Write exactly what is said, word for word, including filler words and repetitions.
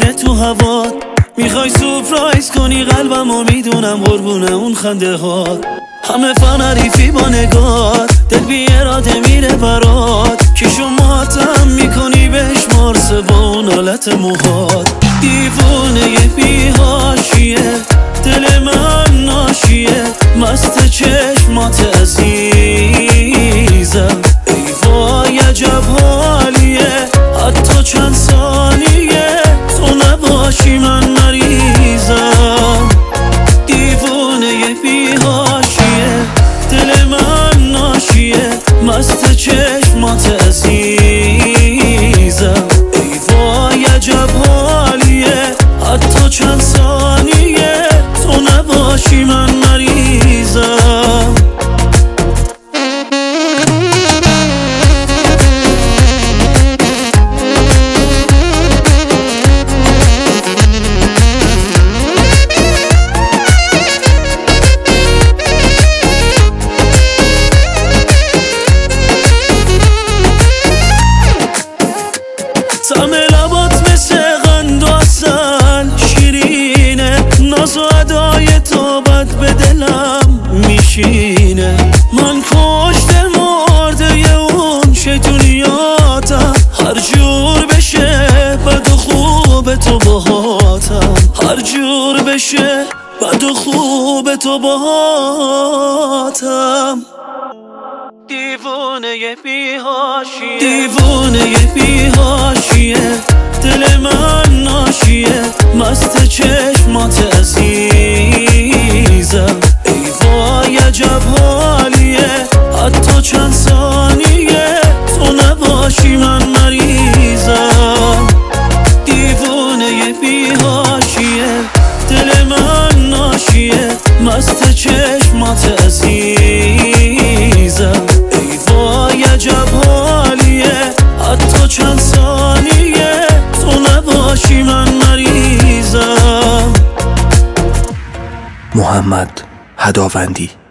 میره تو هوات. میخوای سورپرایز کنی قلبم و میدونم قربونه اون خنده ها. همه فنریفی با نگات، دل بی اراده میره برات. که شما تم میکنی بهش مارسه با اون حالت موهات. دیوونه بی حاشیه دل من ناشیه، مست چشمات عزیزم. ای وای عجب حالیه، حتی چند ثانیه تو نباشی من مریضم. دیوونه بی حاشیه دل من ناشیه، مست چشمات عزیزم. ای وای عجب حالیه، حتی چند ثانیه تو نباشی من مریضم. طعم لبات مثل قند و عسل شیرینه، ناز و ادای تو بد به دلم میشینه. من کشته مرده اون شیطونیاتم، هر جور بشه بد و خوب تو باهاتم. هر جور بشه بد و خوب تو باهاتم. دیوونه بی حاشیه دیوونه بی حاشیه دل من ناشیه، مست چشمات عزیزم. ای وای عجب حالیه، حتی چند ثانیه تو نباشی من مریضم. دیوونه بی حاشیه دل من ناشیه، مست چشمات عزیزم. ای وای عجب حالیه، حتی چند ثانیه تو نباشی من مریضم. محمد هداوندی.